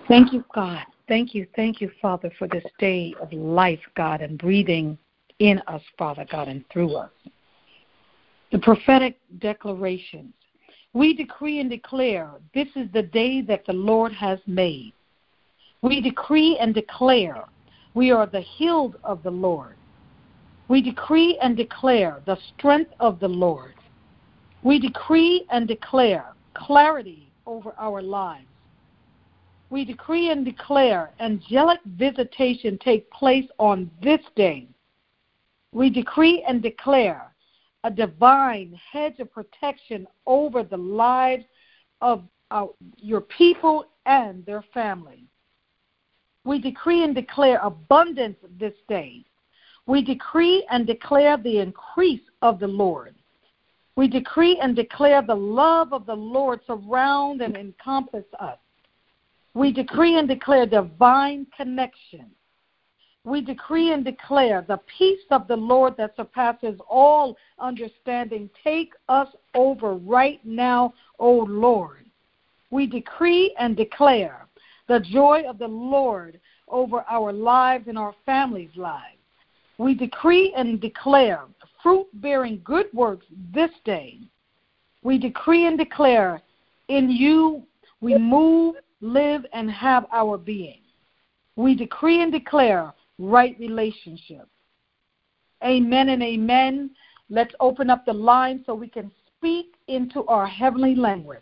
Thank you, God. Thank you, Father, for this day of life, God, and breathing in us, Father God, and through us. The prophetic declarations. We decree and declare this is the day that the Lord has made. We decree and declare we are the healed of the Lord. We decree and declare the strength of the Lord. We decree and declare clarity over our lives. We decree and declare angelic visitation take place on this day. We decree and declare a divine hedge of protection over the lives of your people and their families. We decree and declare abundance this day. We decree and declare the increase of the Lord. We decree and declare the love of the Lord surround and encompass us. We decree and declare divine connection. We decree and declare the peace of the Lord that surpasses all understanding. Take us over right now, O Lord. We decree and declare the joy of the Lord over our lives and our families' lives. We decree and declare fruit-bearing good works this day. We decree and declare in you we move, live, and have our being. We decree and declare right relationship. Amen and amen. Let's open up the line so we can speak into our heavenly language.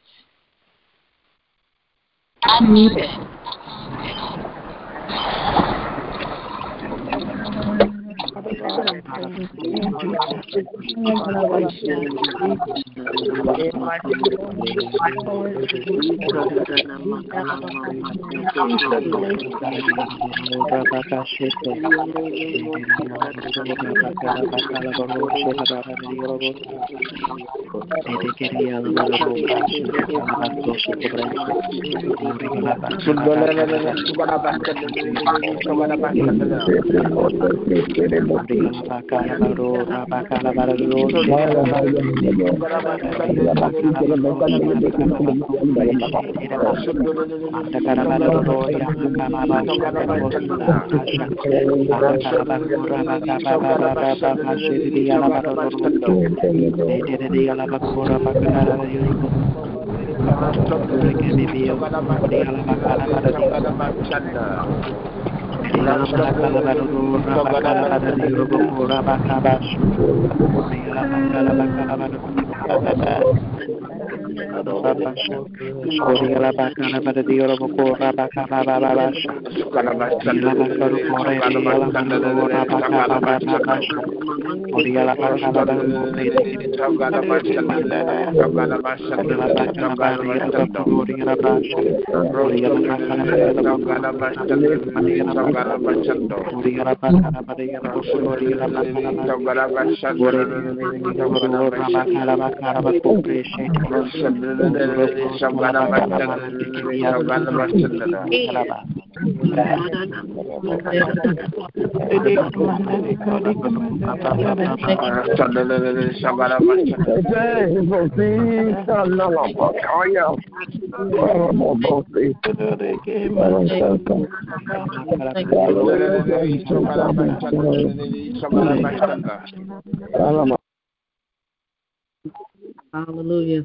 Hallelujah.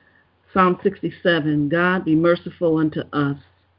Psalm 67, God be merciful unto us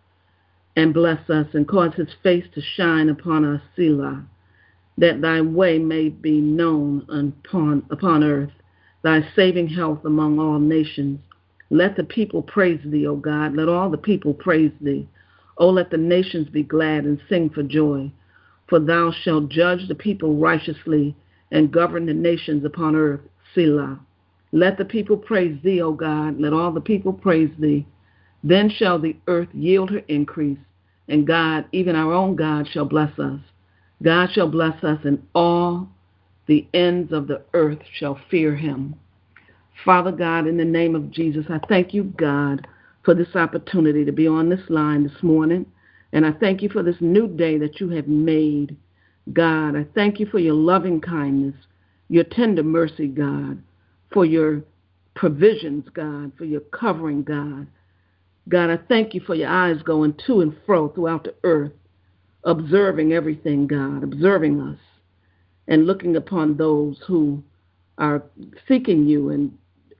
and bless us and cause his face to shine upon us, Selah, that thy way may be known upon earth, thy saving health among all nations. Let the people praise thee, O God. Let all the people praise thee. O let the nations be glad and sing for joy. For thou shalt judge the people righteously and govern the nations upon earth, Selah. Let the people praise thee, O God. Let all the people praise thee. Then shall the earth yield her increase, and God, even our own God, shall bless us. God shall bless us, and all the ends of the earth shall fear him. Father God, in the name of Jesus, I thank you, God, for this opportunity to be on this line this morning. And I thank you for this new day that you have made. God, I thank you for your loving kindness, your tender mercy, God, for your provisions, God, for your covering, God. God, I thank you for your eyes going to and fro throughout the earth, observing everything, God, observing us and looking upon those who are seeking you and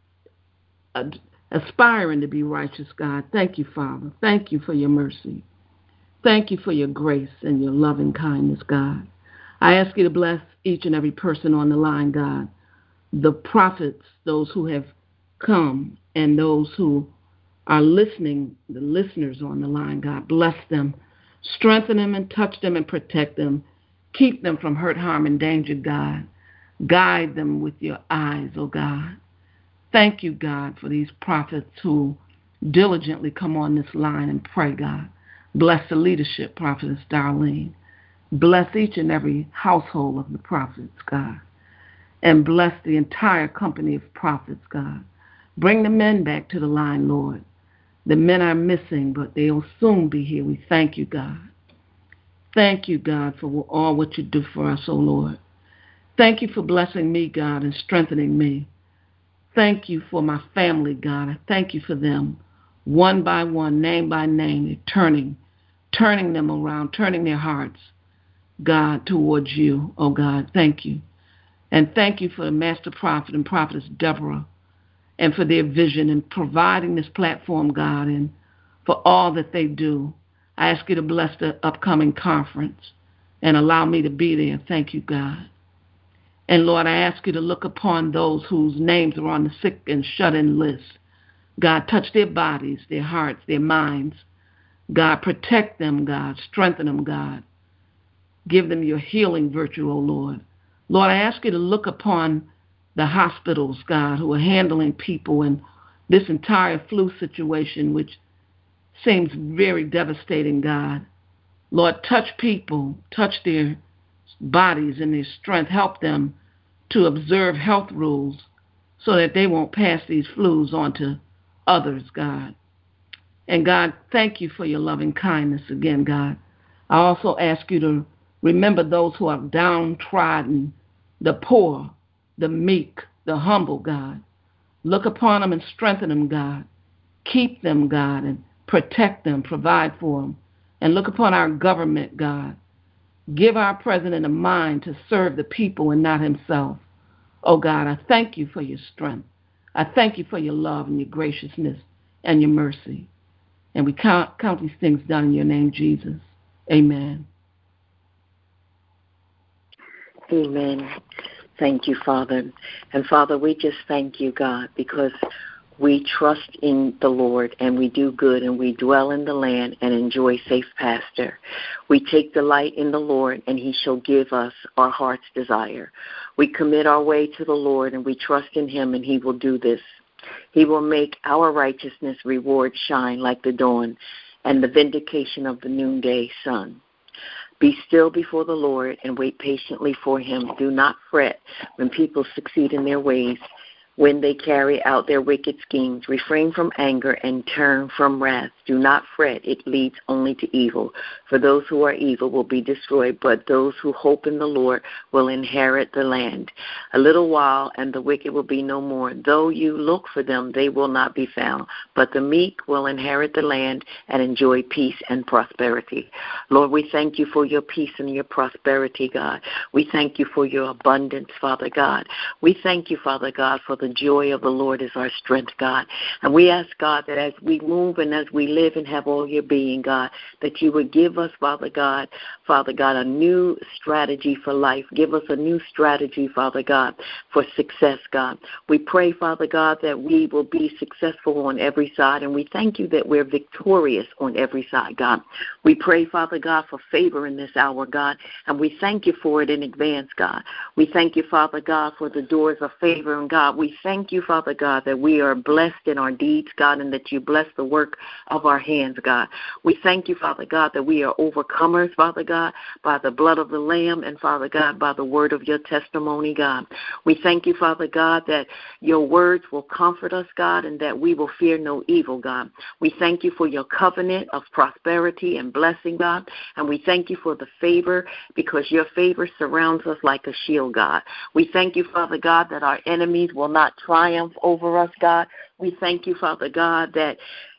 aspiring to be righteous, God. Thank you, Father. Thank you for your mercy. Thank you for your grace and your loving kindness, God. I ask you to bless each and every person on the line, God. The prophets, those who have come, and those who are listening, the listeners on the line, God. Bless them. Strengthen them and touch them and protect them. Keep them from hurt, harm, and danger, God. Guide them with your eyes, oh God. Thank you, God, for these prophets who diligently come on this line and pray, God. Bless the leadership, Prophetess Darlene. Bless each and every household of the prophets, God. And bless the entire company of prophets, God. Bring the men back to the line, Lord. The men are missing, but they'll soon be here. We thank you, God. Thank you, God, for all what you do for us, oh Lord. Thank you for blessing me, God, and strengthening me. Thank you for my family, God. I thank you for them, one by one, name by name, turning them around, turning their hearts, God, towards you, oh God. Thank you. And thank you for the master prophet and prophetess Deborah, and for their vision and providing this platform, God, and for all that they do. I ask you to bless the upcoming conference and allow me to be there. Thank you, God. And Lord, I ask you to look upon those whose names are on the sick and shut-in list. God, touch their bodies, their hearts, their minds. God, protect them, God. Strengthen them, God. Give them your healing virtue, O Lord. Lord, I ask you to look upon the hospitals, God, who are handling people in this entire flu situation, which seems very devastating, God. Lord, touch people, touch their bodies and their strength. Help them to observe health rules so that they won't pass these flus on to others, God. And God, thank you for your loving kindness again, God. I also ask you to remember those who are downtrodden, the poor, the meek, the humble, God. Look upon them and strengthen them, God. Keep them, God, and protect them, provide for them. And look upon our government, God. Give our president a mind to serve the people and not himself. Oh, God, I thank you for your strength. I thank you for your love and your graciousness and your mercy. And we count these things done in your name, Jesus. Amen. Amen. Thank you, Father. And Father, we just thank you, God, because we trust in the Lord and we do good and we dwell in the land and enjoy safe pasture. We take delight in the Lord and he shall give us our heart's desire. We commit our way to the Lord and we trust in him and he will do this. He will make our righteousness reward shine like the dawn and the vindication of the noonday sun. Be still before the Lord and wait patiently for him. Do not fret when people succeed in their ways, when they carry out their wicked schemes. Refrain from anger and turn from wrath. Do not fret. It leads only to evil. For those who are evil will be destroyed, but those who hope in the Lord will inherit the land. A little while, and the wicked will be no more. Though you look for them, they will not be found. But the meek will inherit the land and enjoy peace and prosperity. Lord, we thank you for your peace and your prosperity, God. We thank you for your abundance, Father God. We thank you, Father God, for the joy of the Lord is our strength, God. And we ask, God, that as we move and as we live and have all your being, God, that you would give us, Father God, a new strategy for life. Give us a new strategy, Father God, for success, God. We pray, Father God, that we will be successful on every side, and we thank you that we're victorious on every side, God. We pray, Father God, for favor in this hour, God, and we thank you for it in advance, God. We thank you, Father God, for the doors of favor, and God, we thank you, Father God, that we are blessed in our deeds, God, and that you bless the work of our hands, God. We thank you, Father God, that we are overcomers, Father God, by the blood of the Lamb and, Father God, by the word of your testimony, God. We thank you, Father God, that your words will comfort us, God, and that we will fear no evil, God. We thank you for your covenant of prosperity and blessing, God, and we thank you for the favor because your favor surrounds us like a shield, God. We thank you, Father God, that our enemies will not triumph over us, God. We thank you, Father God, that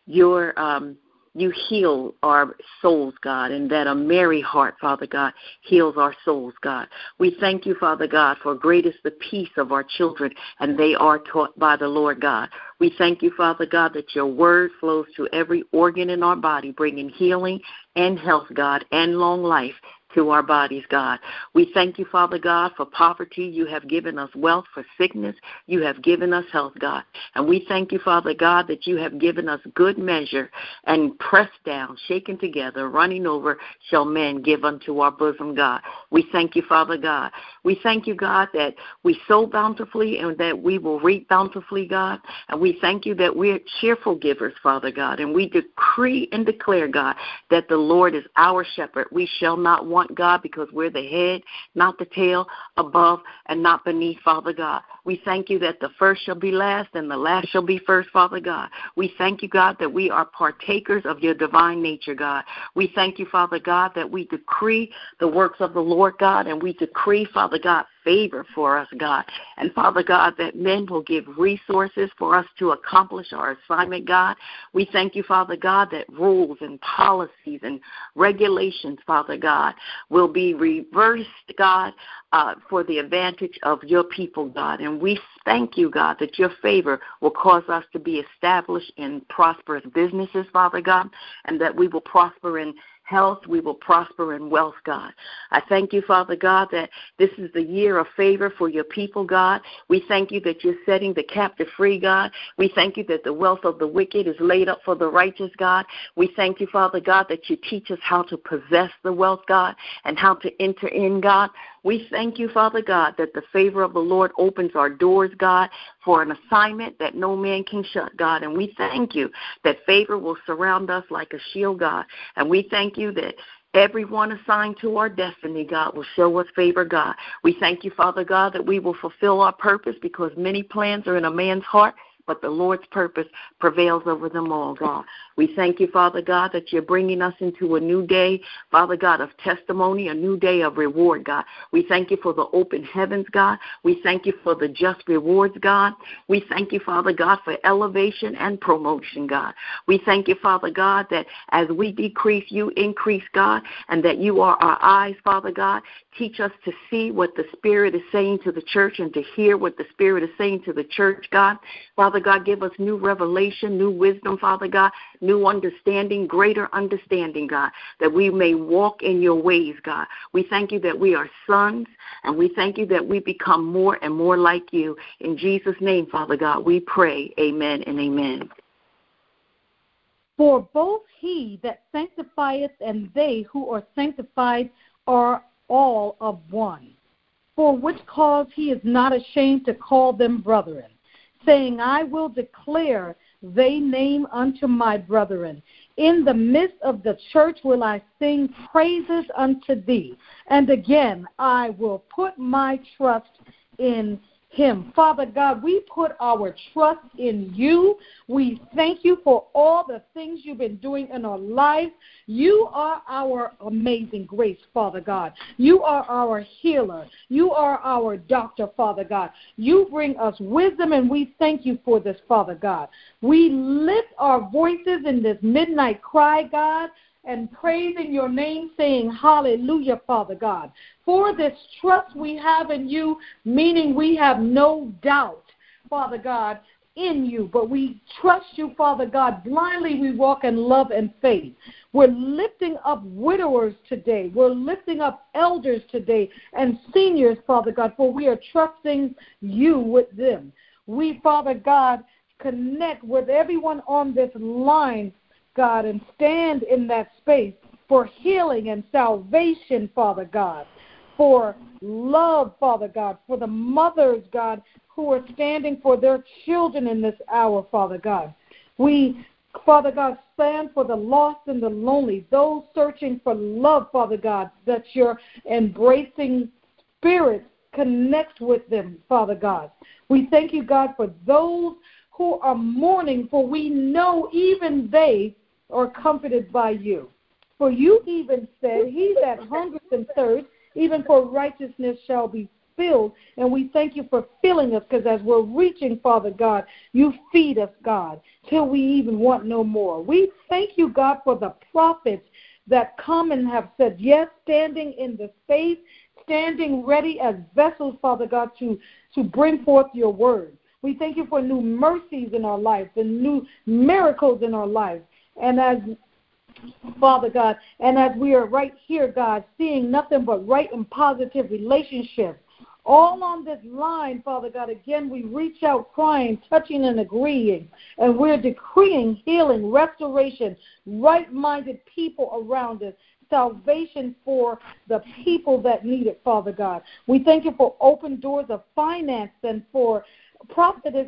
you heal our souls, God, and that a merry heart, Father God, heals our souls, God. We thank you, Father God, for great is the peace of our children, and they are taught by the Lord God. We thank you, Father God, that your word flows to every organ in our body, bringing healing and health, God, and long life to our bodies, God. We thank you, Father God, for poverty. You have given us wealth. For sickness, you have given us health, God. And we thank you, Father God, that you have given us good measure and pressed down, shaken together, running over, shall men give unto our bosom, God. We thank you, Father God. We thank you, God, that we sow bountifully and that we will reap bountifully, God. And we thank you that we're cheerful givers, Father God. And we decree and declare, God, that the Lord is our shepherd. We shall not want, God, because we're the head, not the tail, above and not beneath, Father God. We thank you that the first shall be last and the last shall be first, Father God. We thank you, God, that we are partakers of your divine nature, God. We thank you, Father God, that we decree the works of the Lord, God, and we decree, Father God, favor for us, God. And, Father God, that men will give resources for us to accomplish our assignment, God. We thank you, Father God, that rules and policies and regulations, Father God, will be reversed, God, for the advantage of your people, God. And we thank you, God, that your favor will cause us to be established in prosperous businesses, Father God, and that we will prosper in health, we will prosper in wealth, God. I thank you, Father God, that this is the year of favor for your people, God. We thank you that you're setting the captive free, God. We thank you that the wealth of the wicked is laid up for the righteous, God. We thank you, Father God, that you teach us how to possess the wealth, God, and how to enter in, God. We thank you, Father God, that the favor of the Lord opens our doors, God, for an assignment that no man can shut, God. And we thank you that favor will surround us like a shield, God. And we thank you that everyone assigned to our destiny, God, will show us favor, God. We thank you, Father God, that we will fulfill our purpose because many plans are in a man's heart, but the Lord's purpose prevails over them all, God. We thank you, Father God, that you're bringing us into a new day, Father God, of testimony, a new day of reward, God. We thank you for the open heavens, God. We thank you for the just rewards, God. We thank you, Father God, for elevation and promotion, God. We thank you, Father God, that as we decrease, you increase, God, and that you are our eyes, Father God. Teach us to see what the Spirit is saying to the church and to hear what the Spirit is saying to the church, God. Father God, give us new revelation, new wisdom, Father God, new understanding, greater understanding, God, that we may walk in your ways, God. We thank you that we are sons, and we thank you that we become more and more like you. In Jesus' name, Father God, we pray. Amen and amen. For both he that sanctifieth and they who are sanctified are all of one. For which cause he is not ashamed to call them brethren, saying, I will declare thy name unto my brethren. In the midst of the church will I sing praises unto thee. And again, I will put my trust in him. Father God, we put our trust in you. We thank you for all the things you've been doing in our life. You are our amazing grace, Father God. You are our healer. You are our doctor, Father God. You bring us wisdom, and we thank you for this, Father God. We lift our voices in this midnight cry, God, and praising your name, saying hallelujah, Father God. For this trust we have in you, meaning we have no doubt, Father God, in you. But we trust you, Father God. Blindly we walk in love and faith. We're lifting up widowers today. We're lifting up elders today and seniors, Father God, for we are trusting you with them. We, Father God, connect with everyone on this line, God, and stand in that space for healing and salvation, Father God, for love, Father God, for the mothers, God, who are standing for their children in this hour, Father God. We, Father God, stand for the lost and the lonely, those searching for love, Father God, that your embracing spirit connects with them, Father God. We thank you, God, for those who are mourning, for we know even they are comforted by you. For you even said, he that hungereth and thirsts, even for righteousness, shall be filled, and we thank you for filling us, because as we're reaching, Father God, you feed us, God, till we even want no more. We thank you, God, for the prophets that come and have said yes, standing in the space, standing ready as vessels, Father God, to bring forth your word. We thank you for new mercies in our lives and new miracles in our lives. And as Father God, and as we are right here, God, seeing nothing but right and positive relationships, all on this line, Father God, again, we reach out crying, touching and agreeing, and we're decreeing healing, restoration, right-minded people around us, salvation for the people that need it, Father God. We thank you for open doors of finance and for prophetess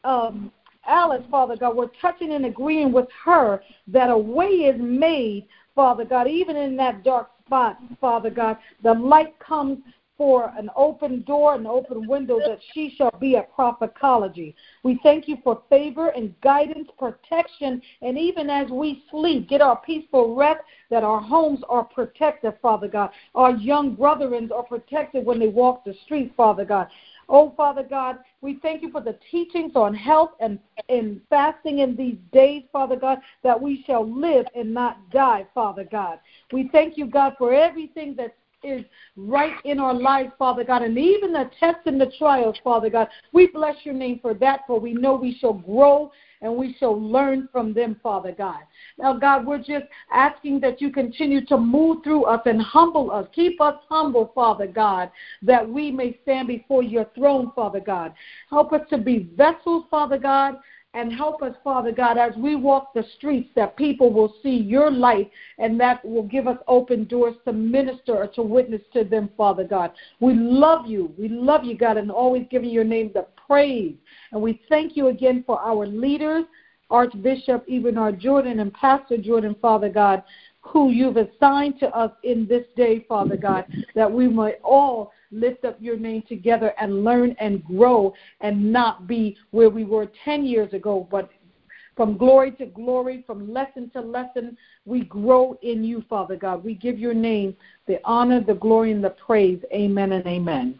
Alice, Father God. We're touching and agreeing with her that a way is made, Father God, even in that dark spot, Father God. The light comes for an open door, an open window, that she shall be at Prophetology. We thank you for favor and guidance, protection, and even as we sleep, get our peaceful rest, that our homes are protected, Father God. Our young brethren are protected when they walk the street, Father God. Oh, Father God, we thank you for the teachings on health and fasting in these days, Father God, that we shall live and not die, Father God. We thank you, God, for everything that is right in our lives, Father God, and even the tests and the trials, Father God. We bless your name for that, for we know we shall grow and we shall learn from them, Father God. Now, God, we're just asking that you continue to move through us and humble us. Keep us humble, Father God, that we may stand before your throne, Father God. Help us to be vessels, Father God, and help us, Father God, as we walk the streets, that people will see your light, and that will give us open doors to minister or to witness to them, Father God. We love you. We love you, God, and always giving your name the praise. And we thank you again for our leaders, Archbishop Ebenard Jordan and Pastor Jordan, Father God, who you've assigned to us in this day, Father God, that we might all lift up your name together and learn and grow and not be where we were 10 years ago, but from glory to glory, from lesson to lesson, we grow in you, Father God. We give your name the honor, the glory, and the praise. Amen and amen.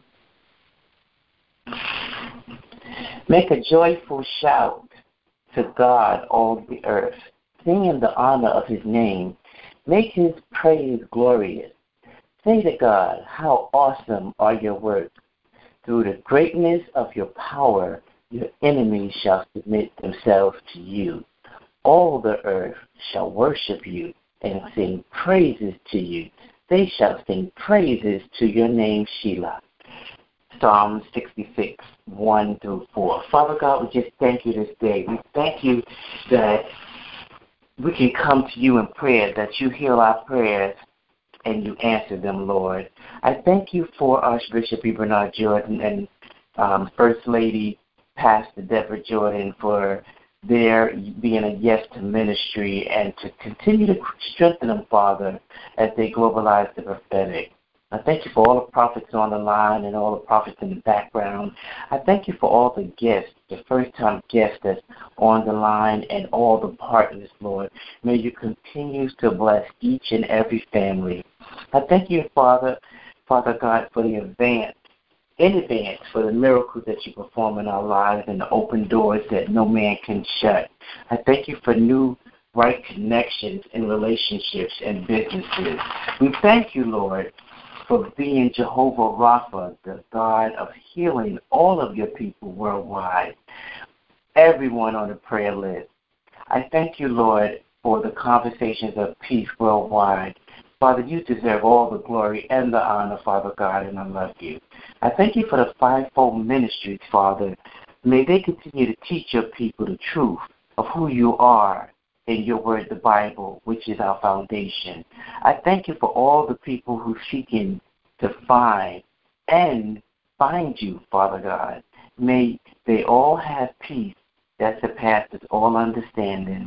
Make a joyful shout to God, all the earth. Sing in the honor of his name. Make his praise glorious. Say to God, how awesome are your works. Through the greatness of your power, your enemies shall submit themselves to you. All the earth shall worship you and sing praises to you. They shall sing praises to your name, Shelah. Psalm 66, 1 through 4. Father God, we just thank you this day. We thank you that we can come to you in prayer, that you hear our prayers and you answer them, Lord. I thank you for Archbishop Ebenard Jordan and First Lady Pastor Deborah Jordan for their being a yes to ministry and to continue to strengthen them, Father, as they globalize the prophetic. I thank you for all the prophets on the line and all the prophets in the background. I thank you for all the guests, the first-time guests that's on the line and all the partners, Lord. May you continue to bless each and every family. I thank you, Father God, for the advance for the miracles that you perform in our lives and the open doors that no man can shut. I thank you for new right connections in relationships and businesses. We thank you, Lord, for being Jehovah Rapha, the God of healing all of your people worldwide, everyone on the prayer list. I thank you, Lord, for the conversations of peace worldwide. Father, you deserve all the glory and the honor, Father God, and I love you. I thank you for the fivefold ministries, Father. May they continue to teach your people the truth of who you are in your word, the Bible, which is our foundation. I thank you for all the people who are seeking to find you, Father God. May they all have peace that surpasses all understanding.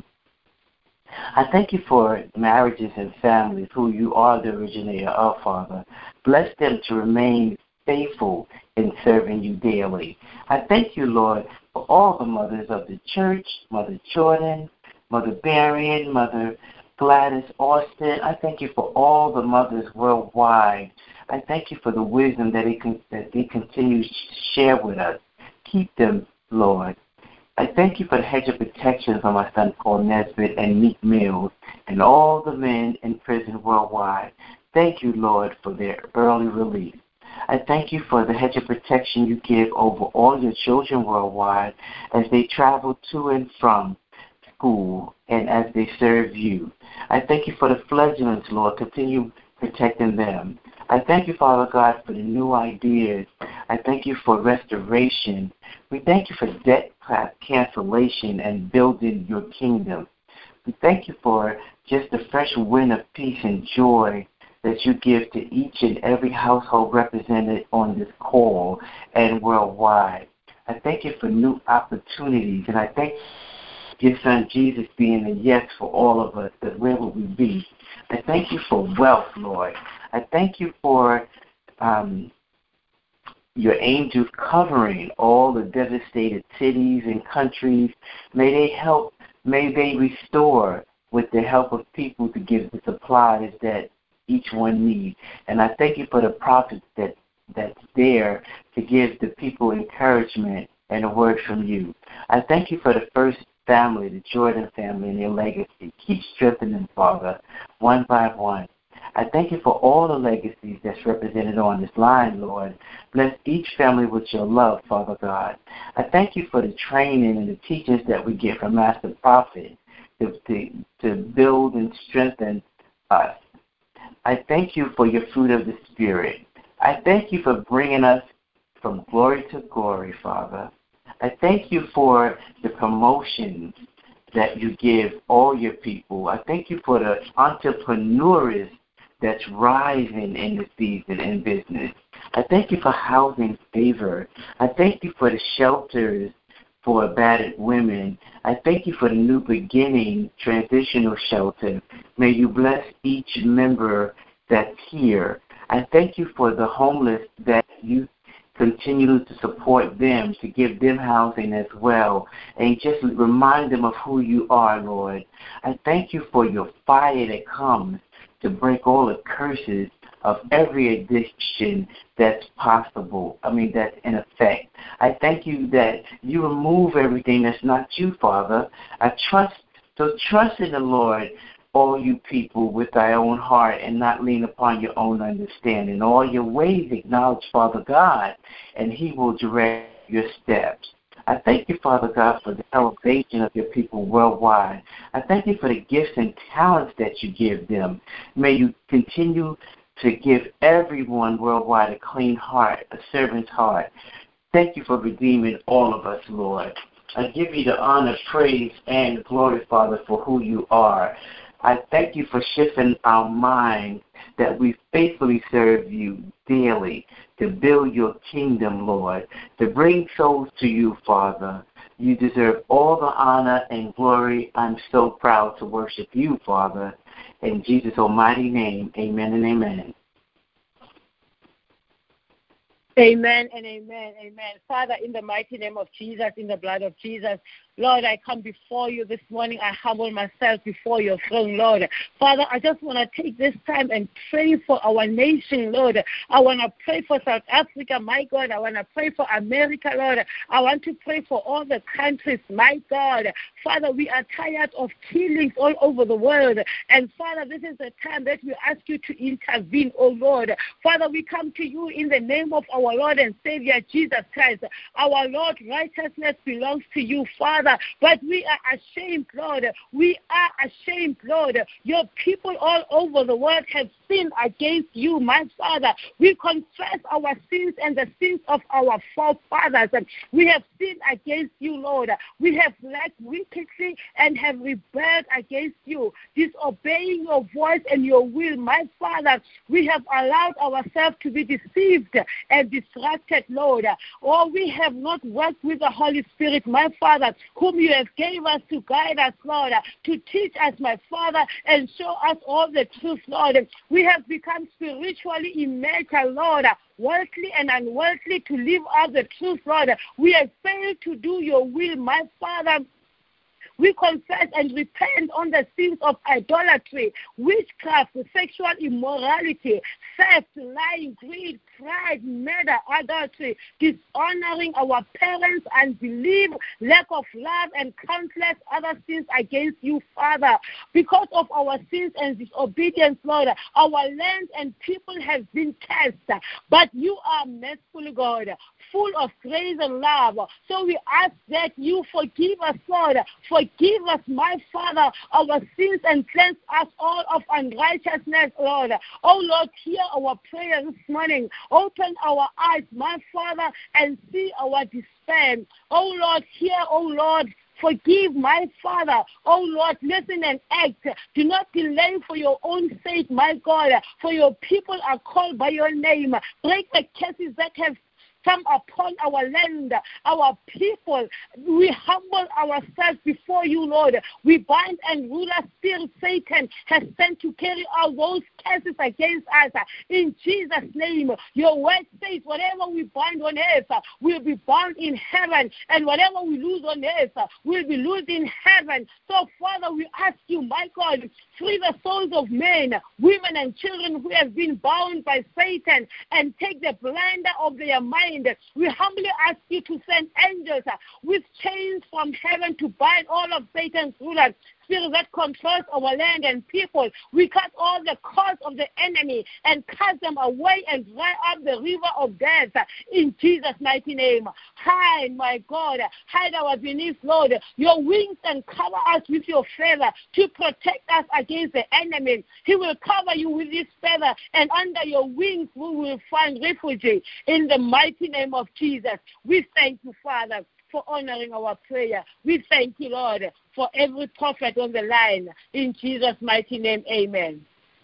I thank you for marriages and families who you are the originator of, Father. Bless them to remain faithful in serving you daily. I thank you, Lord, for all the mothers of the church, Mother Jordan, Mother Berrien, Mother Gladys Austin. I thank you for all the mothers worldwide. I thank you for the wisdom that they continue to share with us. Keep them, Lord. I thank you for the hedge of protection for my son Paul Nesbitt and Meek Mills and all the men in prison worldwide. Thank you, Lord, for their early release. I thank you for the hedge of protection you give over all your children worldwide as they travel to and from school and as they serve you. I thank you for the fledglings, Lord. Continue protecting them. I thank you, Father God, for the new ideas. I thank you for restoration. We thank you for debt cancellation and building your kingdom. We thank you for just the fresh wind of peace and joy that you give to each and every household represented on this call and worldwide. I thank you for new opportunities, and I thank your son Jesus being a yes for all of us, that where would we be? I thank you for wealth, Lord. I thank you for your angels covering all the devastated cities and countries. May they restore with the help of people to give the supplies that each one needs. And I thank you for the prophets that's there to give the people encouragement and a word from you. I thank you for the first family, the Jordan family, and their legacy. Keep strengthening, Father, one by one. I thank you for all the legacies that's represented on this line, Lord. Bless each family with your love, Father God. I thank you for the training and the teachings that we get from Master Prophet to build and strengthen us. I thank you for your fruit of the Spirit. I thank you for bringing us from glory to glory, Father. I thank you for the promotions that you give all your people. I thank you for the entrepreneurs that's rising in the season in business. I thank you for housing favor. I thank you for the shelters for battered women. I thank you for the new beginning transitional shelter. May you bless each member that's here. I thank you for the homeless that you continue to support them, to give them housing as well, and just remind them of who you are, Lord. I thank you for your fire that comes to break all the curses of every addiction that's that's in effect. I thank you that you remove everything that's not you, Father. Trust in the Lord, all you people, with thy own heart, and not lean upon your own understanding. All your ways acknowledge Father God, and he will direct your steps. I thank you, Father God, for the elevation of your people worldwide. I thank you for the gifts and talents that you give them. May you continue to give everyone worldwide a clean heart, a servant's heart. Thank you for redeeming all of us, Lord. I give you the honor, praise, and glory, Father, for who you are. I thank you for shifting our minds that we faithfully serve you daily to build your kingdom, Lord, to bring souls to you, Father. You deserve all the honor and glory. I'm so proud to worship you, Father. In Jesus' almighty name, amen and amen. Amen and amen, amen. Father, in the mighty name of Jesus, in the blood of Jesus, Lord, I come before you this morning. I humble myself before your throne, Lord. Father, I just want to take this time and pray for our nation, Lord. I want to pray for South Africa, my God. I want to pray for America, Lord. I want to pray for all the countries, my God. Father, we are tired of killings all over the world. And Father, this is the time that we ask you to intervene, oh Lord. Father, we come to you in the name of our Lord and Savior, Jesus Christ. Our Lord, righteousness belongs to you, Father. But we are ashamed, Lord. We are ashamed, Lord. Your people all over the world have sinned against you, my Father. We confess our sins and the sins of our forefathers. We have sinned against you, Lord. We have lacked wickedly and have rebelled against you, disobeying your voice and your will, my Father. We have allowed ourselves to be deceived and distracted, Lord. Or we have not worked with the Holy Spirit, my Father, whom you have gave us to guide us, Lord, to teach us, my Father, and show us all the truth, Lord. We have become spiritually immature, Lord, worldly and unworldly to live out the truth, Lord. We have failed to do your will, my Father. We confess and repent on the sins of idolatry, witchcraft, sexual immorality, theft, lying, greed, pride, murder, adultery, dishonoring our parents, unbelief, lack of love, and countless other sins against you, Father. Because of our sins and disobedience, Lord, our land and people have been cursed. But you are merciful, God, full of grace and love. So we ask that you forgive us, Lord. Forgive us, my Father, our sins and cleanse us all of unrighteousness, Lord. Oh, Lord, hear our prayer this morning. Open our eyes, my Father, and see our despair. Oh, Lord, hear, oh, Lord. Forgive, my Father. Oh, Lord, listen and act. Do not delay for your own sake, my God, for your people are called by your name. Break the curses that have come upon our land, our people. We humble ourselves before you, Lord. We bind and ruler spirit Satan has sent to carry out those curses against us. In Jesus' name, your word says whatever we bind on earth will be bound in heaven, and whatever we lose on earth will be loosed in heaven. So, Father, we ask you, my God, free the souls of men, women, and children who have been bound by Satan, and take the plunder of their mind. We humbly ask you to send angels with chains from heaven to bind all of Satan's rulers, spirits that controls our land and people. We cut all the cords of the enemy and cast them away and dry up the river of death in Jesus' mighty name. Hide, my God, hide our beneath, Lord, your wings, and cover us with your feather to protect us against the enemy. He will cover you with his feather, and under your wings we will find refuge in the mighty name of Jesus. We thank you, Father, for honoring our prayer. We thank you, Lord, for every prophet on the line. In Jesus' mighty name, amen.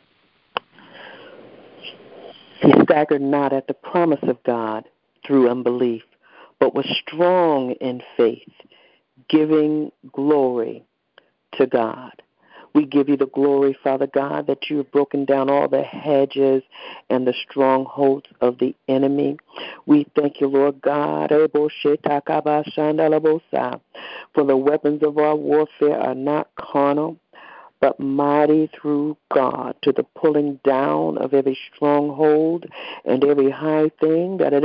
He staggered not at the promise of God through unbelief, but was strong in faith, giving glory to God. We give you the glory, Father God, that you have broken down all the hedges and the strongholds of the enemy. We thank you, Lord God, for the weapons of our warfare are not carnal, but mighty through God to the pulling down of every stronghold and every high thing that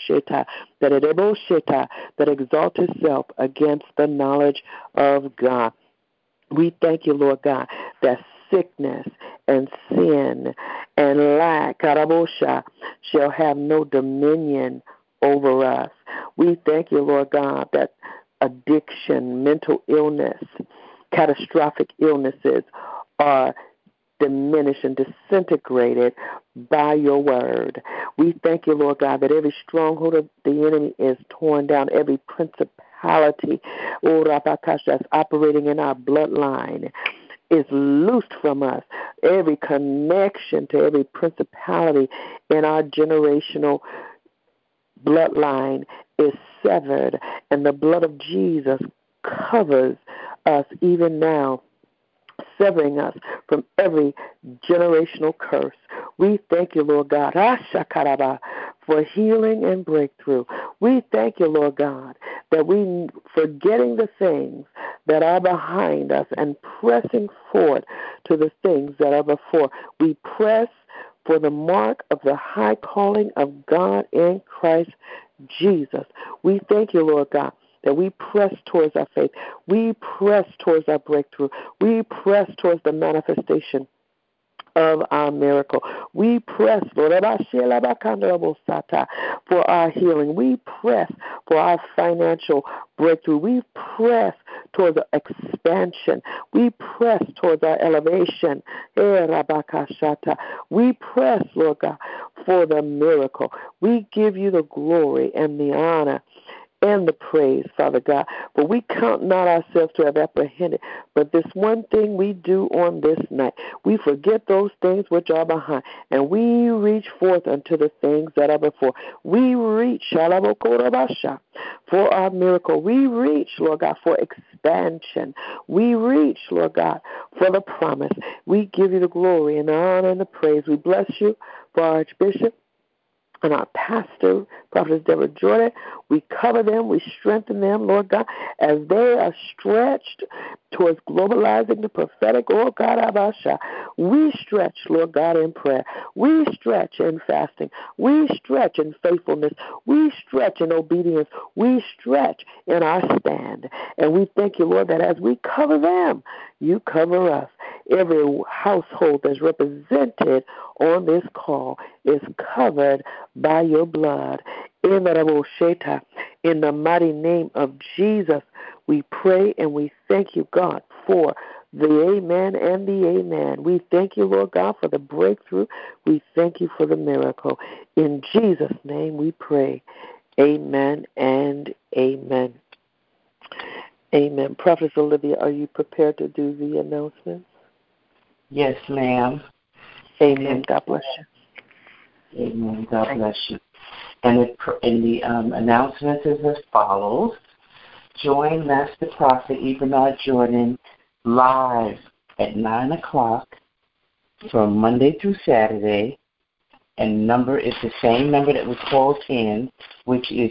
exalts itself against the knowledge of God. We thank you, Lord God, that sickness and sin and lack, shall have no dominion over us. We thank you, Lord God, that addiction, mental illness, catastrophic illnesses are diminished and disintegrated by your word. We thank you, Lord God, that every stronghold of the enemy is torn down, every principality, that's operating in our bloodline is loosed from us. Every connection to every principality in our generational bloodline is severed, and the blood of Jesus covers us even now, severing us from every generational curse. We thank you, Lord God, for healing and breakthrough. We thank you, Lord God, that we, forgetting the things that are behind us and pressing forward to the things that are before, we press for the mark of the high calling of God in Christ Jesus. We thank you, Lord God, that we press towards our faith. We press towards our breakthrough. We press towards the manifestation of our miracle. We press, Lord, for our healing. We press for our financial breakthrough. We press towards expansion. We press towards our elevation. We press, Lord God, for the miracle. We give you the glory and the honor and the praise, Father God. For we count not ourselves to have apprehended, but this one thing we do on this night. We forget those things which are behind, and we reach forth unto the things that are before. We reach for our miracle. We reach, Lord God, for expansion. We reach, Lord God, for the promise. We give you the glory and the honor and the praise. We bless you for our Archbishop, and our pastor, Prophetess Deborah Jordan. We cover them, we strengthen them, Lord God, as they are stretched towards globalizing the prophetic, oh God, Abasha. We stretch, Lord God, in prayer. We stretch in fasting. We stretch in faithfulness. We stretch in obedience. We stretch in our stand. And we thank you, Lord, that as we cover them, you cover us. Every household that's represented on this call is covered by your blood. In the mighty name of Jesus, we pray and we thank you, God, for the amen and the amen. We thank you, Lord God, for the breakthrough. We thank you for the miracle. In Jesus' name we pray. Amen and amen. Amen. Prophetess Olivia, are you prepared to do the announcements? Yes, ma'am. Amen. God bless you. Amen. God bless you. And the announcements is as follows. Join Master Prophet Bernard Jordan live at 9 o'clock from Monday through Saturday. And the number is the same number that was called in, which is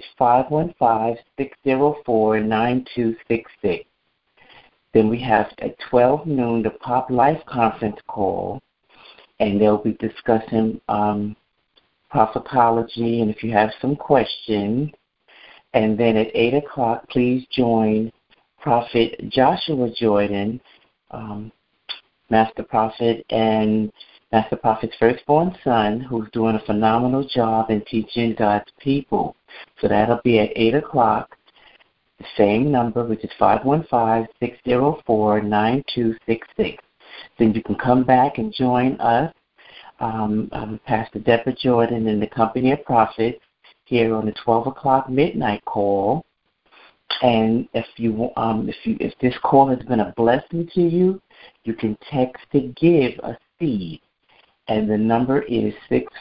515-604-9266. Then we have at 12 noon the Pop Life Conference call, and they'll be discussing prophetology, and if you have some questions. And then at 8 o'clock, please join Prophet Joshua Jordan, Master Prophet and Master Prophet's firstborn son, who's doing a phenomenal job in teaching God's people. So that'll be at 8 o'clock. The same number, which is 515-604-9266. Then you can come back and join us, Pastor Deborah Jordan and the Company of Prophets, here on the 12 o'clock midnight call. And if this call has been a blessing to you, you can text to give a seed. And the number is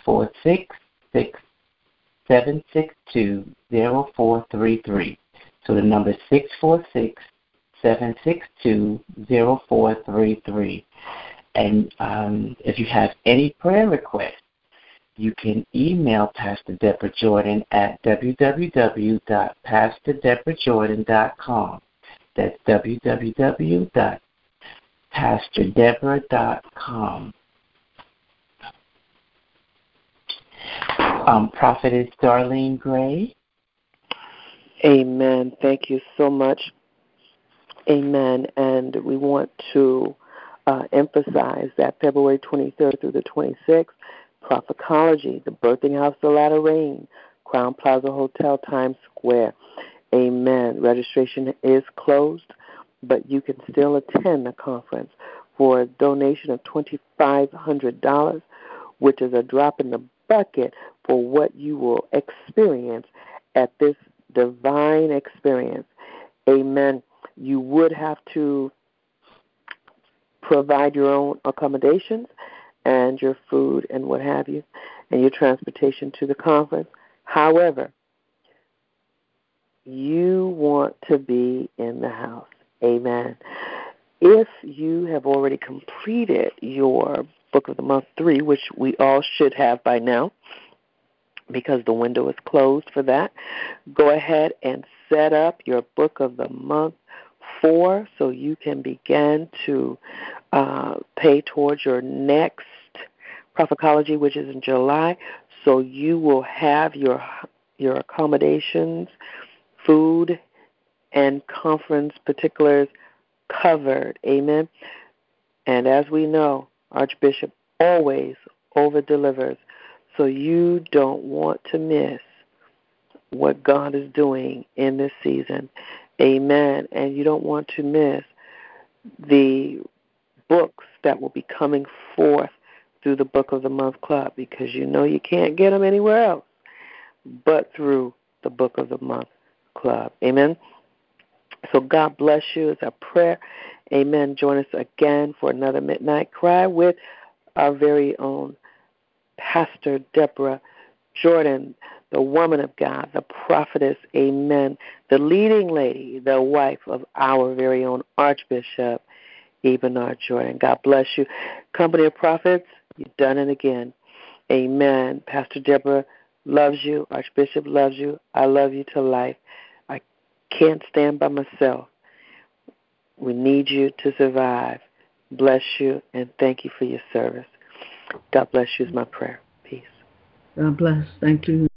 646-762-0433. So the number is 646-762-0433. And if you have any prayer requests, you can email Pastor Deborah Jordan at www.pastordeborahjordan.com. That's www.pastordeborah.com. Prophetess Darlene Gray. Amen. Thank you so much. Amen. And we want to emphasize that February 23rd through the 26th, Prophetology, the Birthing House, The Latter Rain, Crown Plaza Hotel, Times Square. Amen. Registration is closed, but you can still attend the conference for a donation of $2,500, which is a drop in the bucket for what you will experience at this divine experience. Amen. You would have to provide your own accommodations and your food and what have you, and your transportation to the conference. However, you want to be in the house. Amen. If you have already completed your Book of the Month 3, which we all should have by now, because the window is closed for that, go ahead and set up your Book of the Month 4 so you can begin to pay towards your next Prophetology, which is in July. So you will have your accommodations, food, and conference particulars covered. Amen. And as we know, Archbishop always over-delivers. So you don't want to miss what God is doing in this season. Amen. And you don't want to miss the books that will be coming forth through the Book of the Month Club, because you know you can't get them anywhere else but through the Book of the Month Club. Amen. So God bless you is our prayer. Amen. Join us again for another Midnight Cry with our very own Pastor Deborah Jordan, the woman of God, the prophetess, amen, the leading lady, the wife of our very own Archbishop Bernard Jordan. God bless you. Company of Prophets, you've done it again. Amen. Pastor Deborah loves you. Archbishop loves you. I love you to life. I can't stand by myself. We need you to survive. Bless you and thank you for your service. God bless you is my prayer. Peace. God bless. Thank you.